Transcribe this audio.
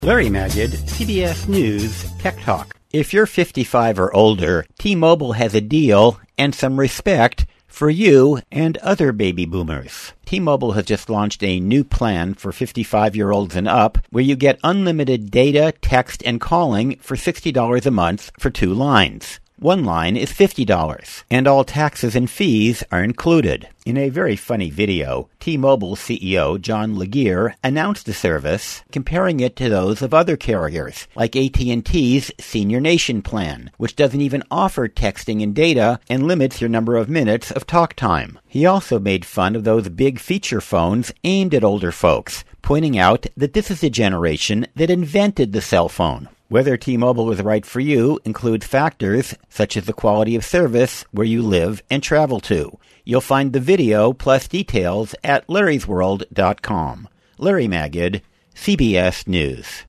Larry Magid, CBS News Tech Talk. If you're 55 or older, T-Mobile has a deal and some respect for you and other baby boomers. T-Mobile has just launched a new plan for 55-year-olds and up where you get unlimited data, text, and calling for $60 a month for 2 lines. One line is $50, and all taxes and fees are included. In a very funny video, T-Mobile CEO John Legere announced the service, comparing it to those of other carriers, like AT&T's Senior Nation plan, which doesn't even offer texting and data and limits your number of minutes of talk time. He also made fun of those big feature phones aimed at older folks, pointing out that this is a generation that invented the cell phone. Whether T-Mobile is right for you includes factors such as the quality of service, where you live and travel to. You'll find the video plus details at larrysworld.com. Larry Magid, CBS News.